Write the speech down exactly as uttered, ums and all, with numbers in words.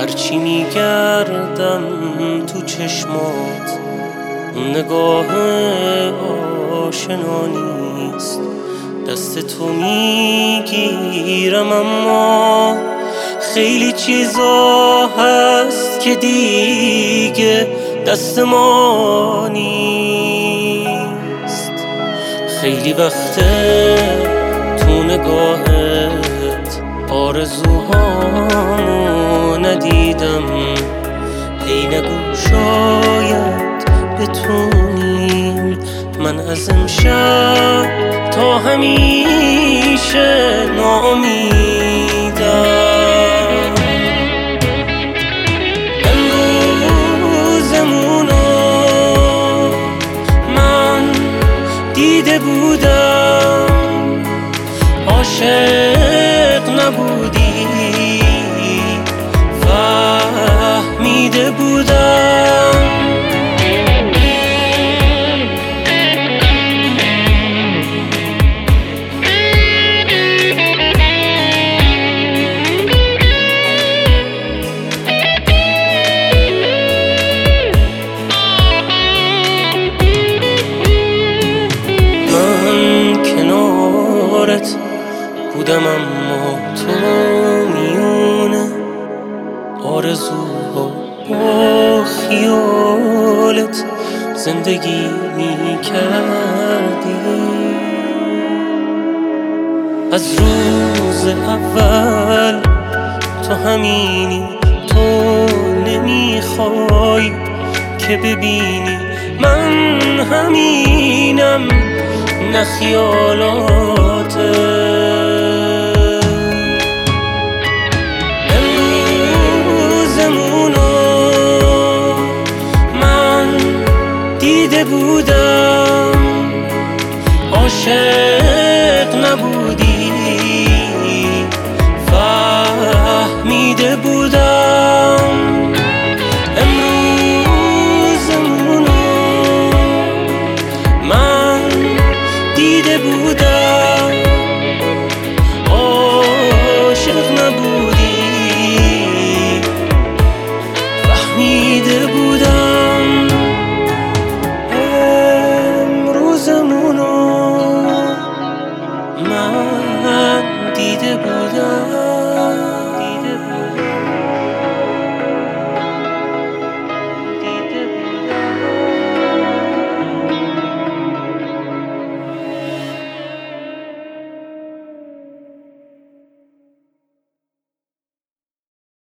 هرچی میگردم تو چشمات اون نگاه آشنا نیست. دست تو میگیرم اما خیلی چیزا هست که دیگه دست ما نیست. خیلی وقته تو نگاهت آرزوهامو ندیدم. ای نگو شاید بتونیم من از امشب تا همیشه ناامیدم. امروزمونو من دیده بودم، عاشق نبودی فهمیده بودم. بودم اما تو میونه آرزوها با خیالت زندگی میکردی. از روز اول تو همینی، تو نمیخوای که ببینی من همینم، نه خیالاتت.